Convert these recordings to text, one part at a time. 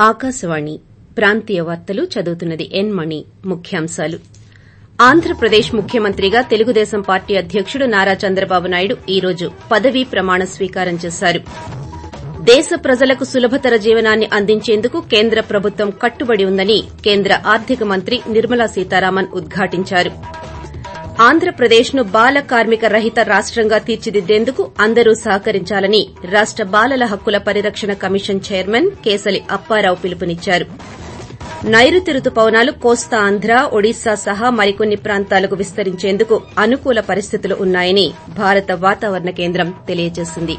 ఆకాశవాణి ప్రాంతీయ వార్తలు చదువుతున్నది ఎన్ మణి. ముఖ్యాంశాలు. ఆంధ్రప్రదేశ్ ముఖ్యమంత్రిగా తెలుగుదేశం పార్టీ అధ్యకుడు నారా చంద్రబాబు నాయుడు ఈ రోజు పదవీ ప్రమాణ స్వీకారం చేశారు. దేశ ప్రజలకు సులభతర జీవనాన్ని అందించేందుకు కేంద్ర ప్రభుత్వం కట్టుబడి ఉందని కేంద్ర ఆర్థిక మంత్రి నిర్మలా సీతారామన్ ఉద్ఘాటించారు. ఆంధ్రప్రదేశ్ను బాల కార్మిక రహిత రాష్టంగా తీర్చిదిద్దేందుకు అందరూ సహకరించాలని రాష్ట బాలల హక్కుల పరిరక్షణ కమిషన్ చైర్మన్ కేశలి అప్పారావు పిలుపునిచ్చారు. నైరుతి రుతుపవనాలు కోస్తా ఆంధ్ర, ఒడిశా సహా మరికొన్ని ప్రాంతాలకు విస్తరించేందుకు అనుకూల పరిస్థితులు ఉన్నాయని భారత వాతావరణ కేంద్రం తెలియజేసింది.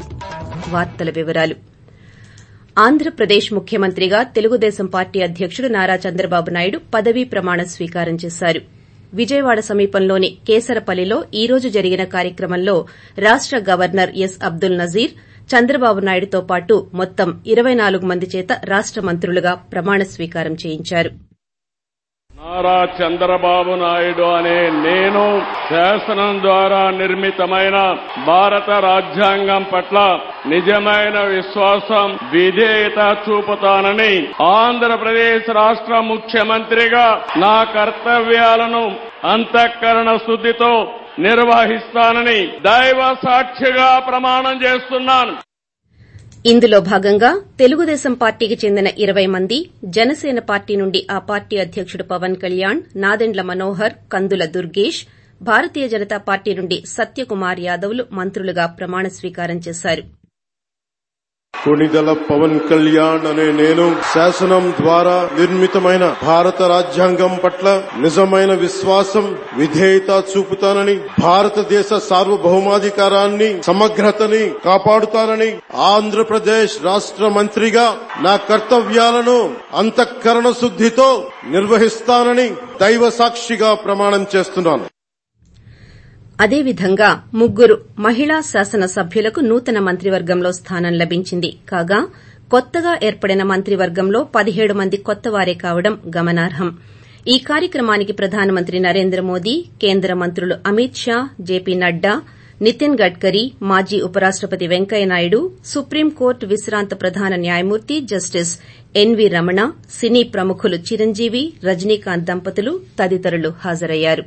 ఆంధ్రప్రదేశ్ ముఖ్యమంత్రిగా తెలుగుదేశం పార్టీ అధ్యకుడు నారా చంద్రబాబు నాయుడు పదవీ ప్రమాణ స్వీకారం చేశారు. విజయవాడ సమీపంలోని కేసరపల్లిలో ఈ రోజు జరిగిన కార్యక్రమంలో రాష్ట గవర్నర్ ఎస్ అబ్దుల్ నజీర్ చంద్రబాబు నాయుడుతో పాటు మొత్తం 24 మంది చేత రాష్ట మంత్రులుగా ప్రమాణ స్వీకారం చేయించారు. నారా చంద్రబాబు నాయుడు అనే నేను శాసనం ద్వారా నిర్మితమైన భారత రాజ్యాంగం పట్ల నిజమైన విశ్వాసం, విధేయత చూపుతానని ఆంధ్రప్రదేశ్ రాష్ట్ర ముఖ్యమంత్రిగా నా కర్తవ్యాలను అంతఃకరణ శుద్దితో నిర్వహిస్తానని దైవ సాక్షిగా ప్రమాణం చేస్తున్నాను. ఇందులో భాగంగా తెలుగుదేశం పార్టీకి చెందిన 20 మంది, జనసేన పార్టీ నుండి ఆ పార్టీ అధ్యకుడు పవన్ కళ్యాణ్, నాదెండ్ల మనోహర్, కందుల దుర్గేష్, భారతీయ జనతా పార్టీ నుండి సత్యకుమార్ యాదవ్లు మంత్రులుగా ప్రమాణ స్వీకారం చేశారు. కొణిదెల పవన్ కళ్యాణ్ అనే నేను శాసనం ద్వారా నిర్మితమైన భారత రాజ్యాంగం పట్ల నిజమైన విశ్వాసం, విధేయత చూపుతానని, భారతదేశ సార్వభౌమాధికారాన్ని, సమగ్రతని కాపాడుతానని, ఆంధ్రప్రదేశ్ రాష్ట్ర మంత్రిగా నా కర్తవ్యాలను అంతఃకరణ శుద్దితో నిర్వహిస్తానని దైవ సాక్షిగా ప్రమాణం చేస్తున్నాను. అదేవిధంగా 3 మహిళా శాసనసభ్యులకు నూతన మంత్రివర్గంలో స్థానం లభించింది. కాగా కొత్తగా ఏర్పడిన మంత్రివర్గంలో 17 మంది కొత్తవారే కావడం గమనార్హం. ఈ కార్యక్రమానికి ప్రధానమంత్రి నరేంద్ర మోదీ, కేంద్ర మంత్రులు అమిత్ షా, జేపీ నడ్డా, నితిన్ గడ్కరీ, మాజీ ఉపరాష్టపతి వెంకయ్యనాయుడు, సుప్రీంకోర్టు విశ్రాంత ప్రధాన న్యాయమూర్తి జస్టిస్ ఎన్వీ రమణ, సినీ ప్రముఖులు చిరంజీవి, రజనీకాంత్ దంపతులు తదితరులు హాజరయ్యారు.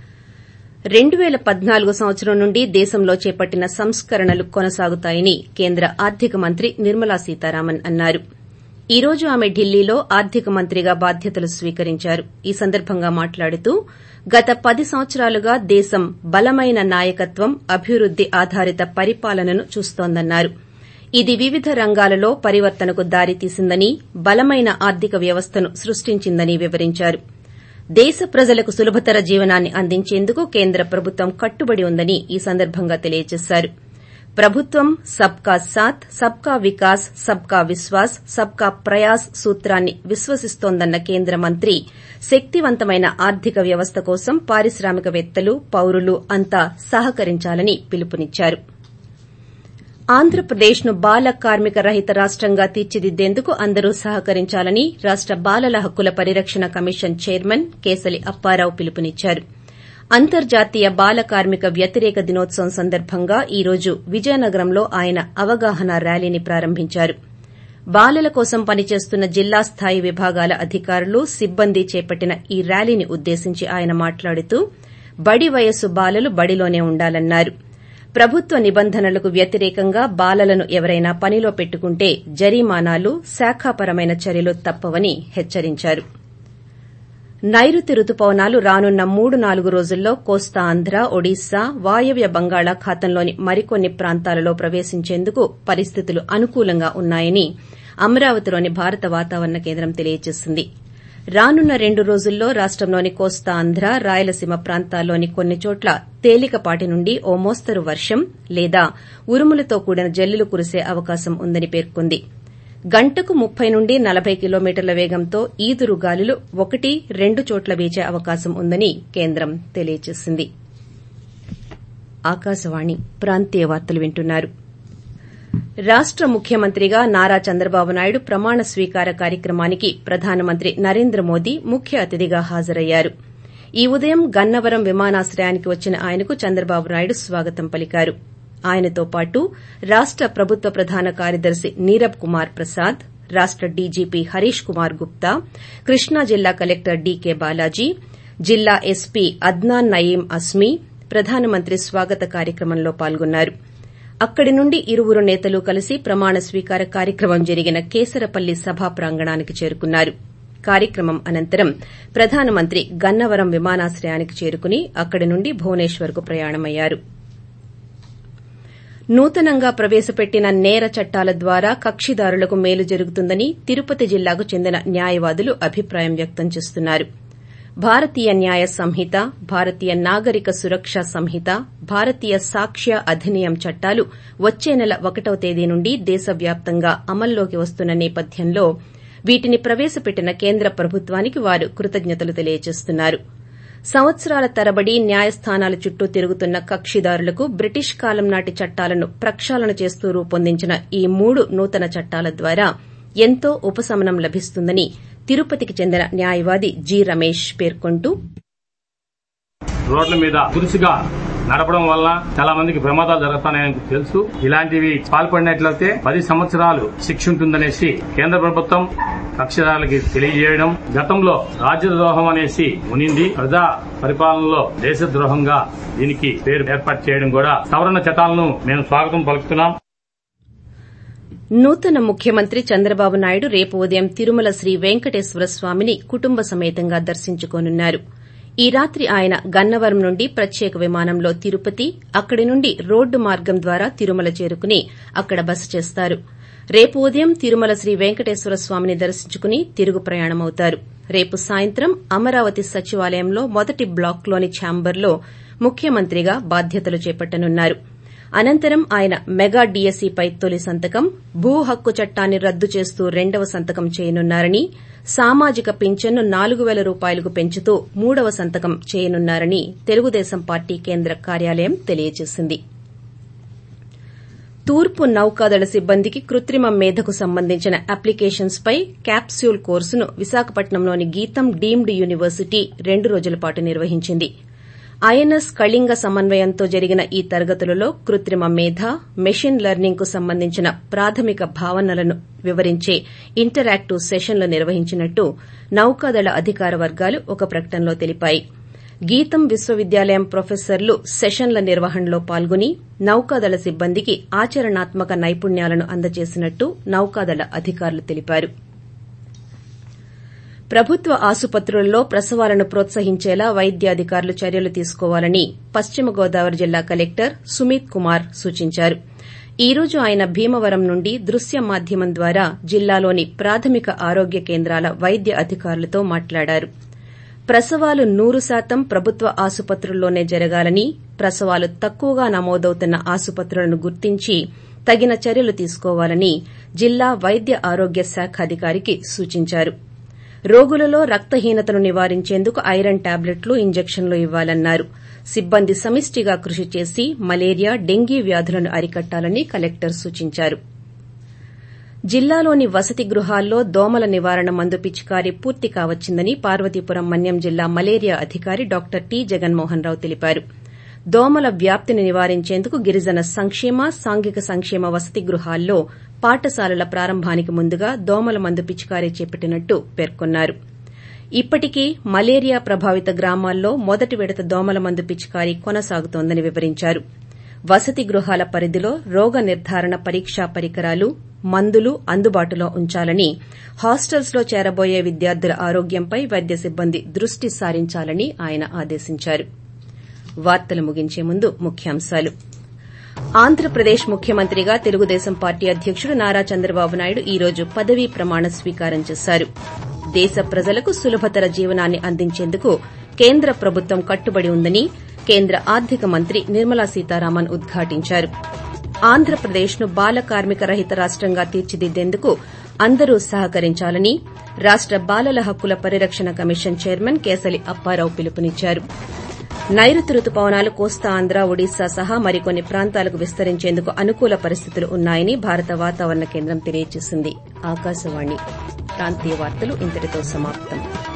2014 సంవత్సరం నుండి దేశంలో చేపట్టిన సంస్కరణలు కొనసాగుతాయని కేంద్ర ఆర్థిక మంత్రి నిర్మలా సీతారామన్ అన్నారు. ఈ రోజు ఆమె ఢిల్లీలో ఆర్థిక మంత్రిగా బాధ్యతలు స్వీకరించారు. ఈ సందర్భంగా మాట్లాడుతూ గత 10 సంవత్సరాలుగా దేశం బలమైన నాయకత్వం, అభివృద్ది ఆధారిత పరిపాలనను చూస్తోందన్నారు. ఇది వివిధ రంగాలలో పరివర్తనకు దారితీసిందని, బలమైన ఆర్థిక వ్యవస్థను సృష్టించిందని వివరించారు. దేశ ప్రజలకు సులభతర జీవనాన్ని అందించేందుకు కేంద్ర ప్రభుత్వం కట్టుబడి ఉందని ఈ సందర్భంగా తెలియజేశారు. ప్రభుత్వం సబ్కా సాథ్, సబ్కా వికాస్, సబ్కా విశ్వాస్, సబ్కా ప్రయాస్ సూత్రాన్ని విశ్వసిస్తోందన్న కేంద్ర మంత్రి శక్తివంతమైన ఆర్థిక వ్యవస్థ కోసం పారిశ్రామికవేత్తలు, పౌరులు అంతా సహకరించాలని పిలుపునిచ్చారు. ఆంధ్రప్రదేశ్ను బాల కార్మిక రహిత రాష్టంగా తీర్చిదిద్దేందుకు అందరూ సహకరించాలని రాష్ట బాలల హక్కుల పరిరక్షణ కమిషన్ చైర్మన్ కేశలి అప్పారావు పిలుపునిచ్చారు. అంతర్జాతీయ బాల కార్మిక వ్యతిరేక దినోత్సవం సందర్భంగా ఈ రోజు విజయనగరంలో ఆయన అవగాహన ర్యాలీని ప్రారంభించారు. బాలల కోసం పనిచేస్తున్న జిల్లా స్థాయి విభాగాల అధికారులు, సిబ్బంది చేపట్టిన ఈ ర్యాలీని ఉద్దేశించి ఆయన మాట్లాడుతూ బడి వయస్సు బాలలు బడిలోనే ఉండాలన్నారు. ప్రభుత్వ నిబంధనలకు వ్యతిరేకంగా బాలలను ఎవరైనా పనిలో పెట్టుకుంటే జరిమానాలు, శాఖాపరమైన చర్యలు తప్పవని హెచ్చరించారు. నైరుతి రుతుపవనాలు రానున్న 3-4 రోజుల్లో కోస్తా ఆంధ్ర, ఒడిశా, వాయవ్య బంగాళాఖాతంలోని మరికొన్ని ప్రాంతాలలో ప్రవేశించేందుకు పరిస్థితులు అనుకూలంగా ఉన్నాయని అమరావతిలోని భారత వాతావరణ కేంద్రం తెలియజేసింది. రానున్న 2 రోజుల్లో రాష్టంలోని కోస్తా ఆంధ్ర, రాయలసీమ ప్రాంతాల్లోని కొన్ని చోట్ల తేలికపాటి నుండి ఓ మోస్తరు వర్షం లేదా ఉరుములతో కూడిన జల్లులు కురిసే అవకాశం ఉందని పేర్కొంది. గంటకు 30 నుండి 40 కిలోమీటర్ల వేగంతో ఈదురు గాలులు 1-2 చోట్ల వీచే అవకాశం ఉందని కేంద్రం తెలియజేసింది. రాష్ట ముఖ్యమంత్రిగా నారా చంద్రబాబు నాయుడు ప్రమాణ స్వీకార కార్యక్రమానికి ప్రధానమంత్రి నరేంద్ర మోదీ ముఖ్య అతిథిగా హాజరయ్యారు. ఈ ఉదయం గన్నవరం విమానాశ్రయానికి వచ్చిన ఆయనకు చంద్రబాబు నాయుడు స్వాగతం పలికారు. ఆయనతో పాటు రాష్ట ప్రభుత్వ ప్రధాన కార్యదర్శి నీరబ్ కుమార్ ప్రసాద్, రాష్ట డీజీపీ హరీష్ కుమార్ గుప్తా కృష్ణా జిల్లా కలెక్టర్ డీకే బాలాజీ జిల్లా ఎస్పీ అద్నాన్ నయీం అస్మీ ప్రధానమంత్రి స్వాగత కార్యక్రమంలో పాల్గొన్నారు. అక్కడి నుండి ఇరువురు నేతలు కలిసి ప్రమాణ స్వీకార కార్యక్రమం జరిగిన కేసరపల్లి సభా ప్రాంగణానికి చేరుకున్నారు. కార్యక్రమం అనంతరం ప్రధానమంత్రి గన్నవరం విమానాశ్రయానికి చేరుకుని అక్కడి నుండి భువనేశ్వర్కు ప్రయాణమయ్యారు. నూతనంగా ప్రవేశపెట్టిన నేర చట్టాల ద్వారా కక్షిదారులకు మేలు జరుగుతుందని తిరుపతి జిల్లాకు చెందిన న్యాయవాదులు అభిప్రాయం వ్యక్తం చేస్తున్నారు. భారతీయ న్యాయ సంహిత, భారతీయ నాగరిక సురక్ష సంహిత, భారతీయ సాక్ష్య అధినియం చట్టాలు వచ్చే నెల 1వ తేదీ నుండి దేశవ్యాప్తంగా అమల్లోకి వస్తున్న నేపథ్యంలో వీటిని ప్రవేశపెట్టిన కేంద్ర ప్రభుత్వానికి వారు కృతజ్ఞతలు తెలియజేస్తున్నారు. సంవత్సరాల తరబడి న్యాయస్థానాల చుట్టూ తిరుగుతున్న కక్షిదారులకు బ్రిటిష్ కాలం నాటి చట్టాలను ప్రక్షాళన చేస్తూ రూపొందించిన ఈ 3 నూతన చట్టాల ద్వారా ఎంతో ఉపశమనం లభిస్తుందని తిరుపతికి చెందిన న్యాయవాది జి రమేష్ పేర్కొంటూ రోడ్ల మీద దురుసుగా నడపడం వల్ల చాలా మందికి ప్రమాదాలు జరుగుతాయని తెలుసు. ఇలాంటివి పాల్పడినట్లయితే 10 సంవత్సరాలు శిక్ష ఉంటుందనేసి కేంద్ర ప్రభుత్వం కక్షిదారులకి తెలియజేయడం, గతంలో రాజ్యద్రోహం అనేసి ఉనింది, ప్రజా పరిపాలనలో దేశద్రోహంగా దీనికి పేరు ఏర్పాటు చేయడం కూడా సవరణ చట్టాలను మేము స్వాగతం పలుకుతున్నాం. నూతన ముఖ్యమంత్రి చంద్రబాబు నాయుడు రేపు ఉదయం తిరుమల శ్రీ వెంకటేశ్వర స్వామిని కుటుంబ సమేతంగా దర్శించుకోనున్నారు. ఈ రాత్రి ఆయన గన్నవరం నుండి ప్రత్యేక విమానంలో తిరుపతి, అక్కడి నుండి రోడ్డు మార్గం ద్వారా తిరుమల చేరుకుని అక్కడ బస చేస్తారు. రేపు ఉదయం తిరుమల శ్రీ వెంకటేశ్వర స్వామిని దర్శించుకుని తిరుగు ప్రయాణమవుతారు. రేపు సాయంత్రం అమరావతి సచివాలయంలో మొదటి బ్లాక్లోని ఛాంబర్లో ముఖ్యమంత్రిగా బాధ్యతలు చేపట్టనున్నారు. అనంతరం ఆయన మెగా డీఎస్సీపై తొలి సంతకం, భూ హక్కు చట్టాన్ని రద్దు చేస్తూ 2వ సంతకం చేయనున్నారని, సామాజిక పింఛన్ను 4,000 రూపాయలకు పెంచుతూ 3వ సంతకం చేయనున్నారని తెలుగుదేశం పార్టీ కేంద్ర కార్యాలయం తెలియజేసింది. తూర్పు నౌకాదళ సిబ్బందికి కృత్రిమ మేధకు సంబంధించిన అప్లికేషన్స్ పై క్యాప్స్యూల్ కోర్సును విశాఖపట్నంలోని గీతం డీమ్డ్ యూనివర్సిటీ 2 రోజుల పాటు నిర్వహించింది. ఐఎన్ఎస్ కళింగ సమన్వయంతో జరిగిన ఈ తరగతులలో కృత్రిమ మేధ, మెషిన్ లెర్నింగ్ కు సంబంధించిన ప్రాథమిక భావనలను వివరించే ఇంటరాక్టివ్ సెషన్లు నిర్వహించినట్టు నౌకాదళ అధికార వర్గాలు ఒక ప్రకటనలో తెలిపాయి. గీతం విశ్వవిద్యాలయం ప్రొఫెసర్లు సెషన్ల నిర్వహణలో పాల్గొని నౌకాదళ సిబ్బందికి ఆచరణాత్మక నైపుణ్యాలను అందజేసినట్టు నౌకాదళ అధికారులు తెలిపారు. ప్రభుత్వ ఆసుపత్రులలో ప్రసవాలను ప్రోత్సహించేలా వైద్యాధికారులు చర్యలు తీసుకోవాలని పశ్చిమ గోదావరి జిల్లా కలెక్టర్ సుమిత్ కుమార్ సూచించారు. ఈ రోజు ఆయన భీమవరం నుండి దృశ్య మాధ్యమం ద్వారా జిల్లాలోని ప్రాథమిక ఆరోగ్య కేంద్రాల వైద్య అధికారులతో మాట్లాడారు. ప్రసవాలు 100% ప్రభుత్వ ఆసుపత్రుల్లోనే జరగాలని, ప్రసవాలు తక్కువగా నమోదవుతున్న ఆసుపత్రులను గుర్తించి తగిన చర్యలు తీసుకోవాలని జిల్లా వైద్య ఆరోగ్య శాఖాధికారికి సూచించారు. రోగులలో రక్తహీనతను నివారించేందుకు ఐరన్ టాబ్లెట్లు, ఇంజెక్షన్లు ఇవ్వాలన్నారు. సిబ్బంది సమిష్టిగా కృషి చేసి మలేరియా, డెంగీ వ్యాధులను అరికట్టాలని కలెక్టర్ సూచించారు. జిల్లాలోని వసతి గృహాల్లో దోమల నివారణ మందు పిచికారీ పూర్తి కావచ్చిందని పార్వతీపురం మన్యం జిల్లా మలేరియా అధికారి డాక్టర్ టి జగన్మోహన్ రావు తెలిపారు. దోమల వ్యాప్తిని నివారించేందుకు గిరిజన సంక్షేమ, సాంఘిక సంక్షేమ వసతి గృహాల్లో పాఠశాలల ప్రారంభానికి ముందుగా దోమల మందు పిచికారీ చేపట్టినట్టు పేర్కొన్నారు. ఇప్పటికీ మలేరియా ప్రభావిత గ్రామాల్లో మొదటి విడత దోమల మందు పిచికారీ కొనసాగుతోందని వివరించారు. వసతి గృహాల పరిధిలో రోగ నిర్ధారణ పరీక్షా పరికరాలు, మందులు అందుబాటులో ఉంచాలని, హాస్టల్స్ లో చేరబోయే విద్యార్థుల ఆరోగ్యంపై వైద్య సిబ్బంది దృష్టి సారించాలని ఆయన ఆదేశించారు. వార్తలు ముగించే ముందు ముఖ్యాంశాలు. ఆంధ్రప్రదేశ్ ముఖ్యమంత్రిగా తెలుగుదేశం పార్టీ అధ్యకుడు నారా చంద్రబాబు నాయుడు ఈ రోజు పదవీ ప్రమాణ స్వీకారం చేశారు. దేశ ప్రజలకు సులభతర జీవనాన్ని అందించేందుకు కేంద్ర ప్రభుత్వం కట్టుబడి ఉందని కేంద్ర ఆర్థిక మంత్రి నిర్మలా సీతారామన్ ఉద్ఘాటించారు. ఆంధ్రప్రదేశ్ను బాల కార్మిక రహిత రాష్టంగా తీర్చిదిద్దేందుకు అందరూ సహకరించాలని రాష్ట బాలల హక్కుల పరిరక్షణ కమిషన్ చైర్మన్ కేసలి అప్పారావు పిలుపునిచ్చారు. నైరుతి రుతుపవనాలు కోస్తా ఆంధ్ర, ఒడిశా సహా మరికొన్ని ప్రాంతాలకు విస్తరించేందుకు అనుకూల పరిస్థితులు ఉన్నాయని భారత వాతావరణ కేంద్రం తెలియజేసింది. ఆకాశవాణి ప్రాంతీయ వార్తలు ఇంతటితో సమాప్తం.